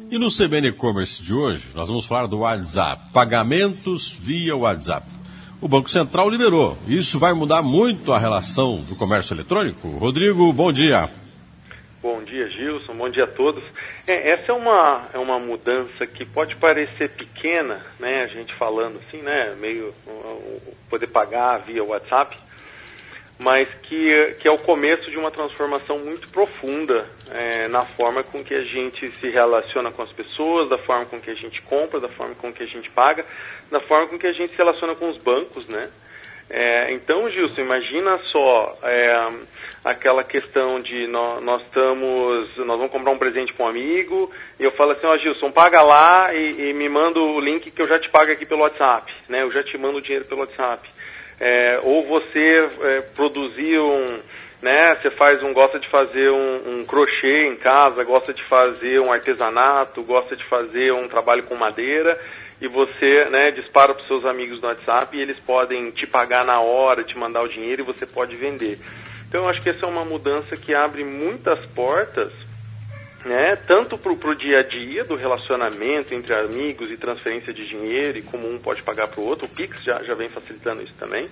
E no CBN E-Commerce de hoje, nós vamos falar do WhatsApp, pagamentos via WhatsApp. O Banco Central liberou. Isso vai mudar muito a relação do comércio eletrônico? Rodrigo, bom dia. Bom dia, Gilson. Bom dia a todos. Essa é uma mudança que pode parecer pequena, né? A gente falando assim, né? Meio poder pagar via WhatsApp, mas que é o começo de uma transformação muito profunda na forma com que a gente se relaciona com as pessoas, da forma com que a gente compra, da forma com que a gente paga, da forma com que a gente se relaciona com os bancos, né? Então, Gilson, imagina só aquela questão de nós vamos comprar um presente para um amigo e eu falo assim, Gilson, paga lá e me manda o link que eu já te pago aqui pelo WhatsApp, né? Eu já te mando o dinheiro pelo WhatsApp. Ou você produzir né? Você gosta de fazer um crochê em casa, gosta de fazer um artesanato, gosta de fazer um trabalho com madeira e você, né, dispara para os seus amigos no WhatsApp e eles podem te pagar na hora, te mandar o dinheiro e você pode vender. Então eu acho que essa é uma mudança que abre muitas portas, né, tanto para o dia a dia do relacionamento entre amigos e transferência de dinheiro e como um pode pagar para o outro. O Pix já vem facilitando isso também.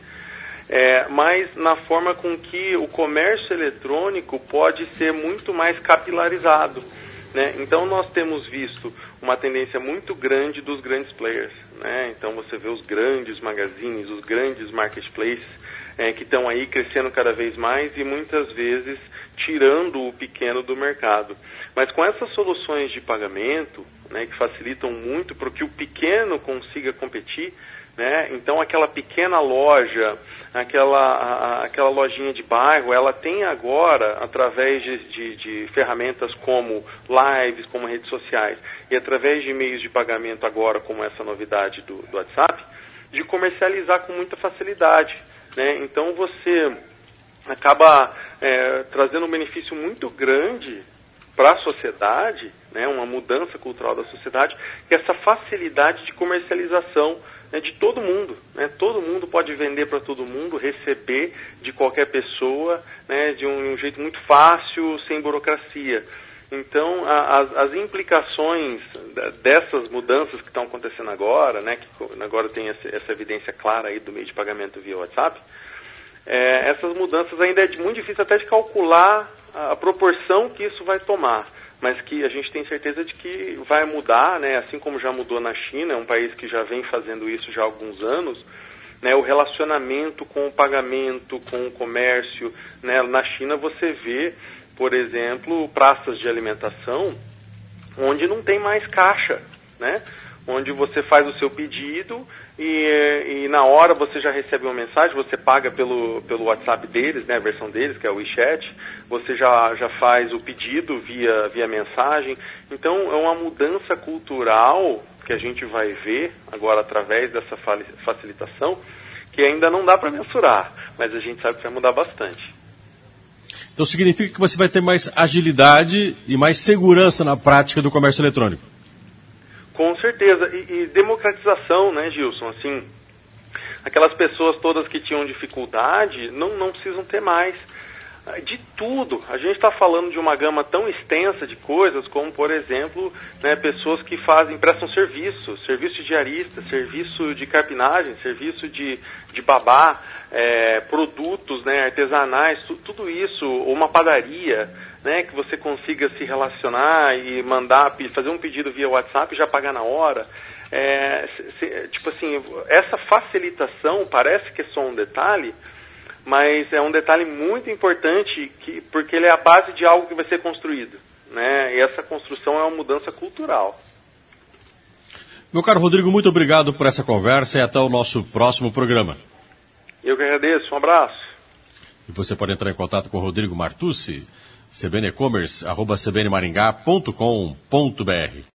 Mas na forma com que o comércio eletrônico pode ser muito mais capilarizado, né? Então nós temos visto uma tendência muito grande dos grandes players, né? Então você vê os grandes magazines, os grandes marketplaces que estão aí crescendo cada vez mais e muitas vezes tirando o pequeno do mercado. Mas com essas soluções de pagamento, né, que facilitam muito para que o pequeno consiga competir, né? Então aquela pequena loja, aquela lojinha de bairro, ela tem agora, através de ferramentas como lives, como redes sociais, e através de meios de pagamento agora, como essa novidade do WhatsApp, de comercializar com muita facilidade, né? Então você acaba trazendo um benefício muito grande para a sociedade, né? Uma mudança cultural da sociedade, que é essa facilidade de comercialização, né, de todo mundo, né? Todo mundo pode vender para todo mundo, receber de qualquer pessoa, né, de um jeito muito fácil, sem burocracia. Então, as implicações dessas mudanças que estão acontecendo agora, né, que agora tem essa evidência clara aí do meio de pagamento via WhatsApp, essas mudanças ainda é muito difícil até de calcular a proporção que isso vai tomar, mas que a gente tem certeza de que vai mudar, né? Assim como já mudou na China, é um país que já vem fazendo isso já há alguns anos, né? O relacionamento com o pagamento, com o comércio, né? Na China você vê, por exemplo, praças de alimentação onde não tem mais caixa, né? Onde você faz o seu pedido e na hora você já recebe uma mensagem, você paga pelo WhatsApp deles, né, a versão deles, que é o WeChat, você já faz o pedido via mensagem. Então é uma mudança cultural que a gente vai ver agora através dessa facilitação, que ainda não dá para mensurar, mas a gente sabe que vai mudar bastante. Então significa que você vai ter mais agilidade e mais segurança na prática do comércio eletrônico. Com certeza, e democratização, né, Gilson? Assim, aquelas pessoas todas que tinham dificuldade não precisam ter mais. De tudo, a gente está falando de uma gama tão extensa de coisas, como, por exemplo, né, pessoas que prestam serviço de diarista, serviço de carpinagem, serviço de babá, produtos, né, artesanais, tudo isso, ou uma padaria, né, que você consiga se relacionar e fazer um pedido via WhatsApp e já pagar na hora. Tipo assim, essa facilitação parece que é só um detalhe, mas é um detalhe muito importante porque ele é a base de algo que vai ser construído, né? E essa construção é uma mudança cultural. Meu caro Rodrigo, muito obrigado por essa conversa e até o nosso próximo programa. Eu que agradeço, um abraço. E você pode entrar em contato com o Rodrigo Martucci, cbnecommerce@cbnmaringá.com.br.